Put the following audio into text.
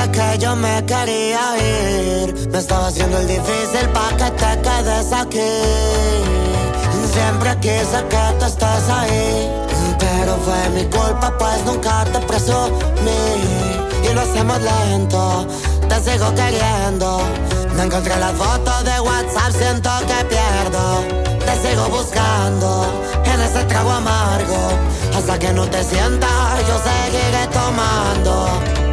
que yo me quería ir. Me estaba haciendo el difícil pa' que te quedes aquí. Siempre quise que tú estés ahí, pero fue mi culpa pues nunca te presumí. Y lo hacemos lento, te sigo queriendo. Me encontré las fotos de WhatsApp, siento que pierdo. Te sigo buscando en ese trago amargo. Hasta que no te sientas yo seguiré tomando.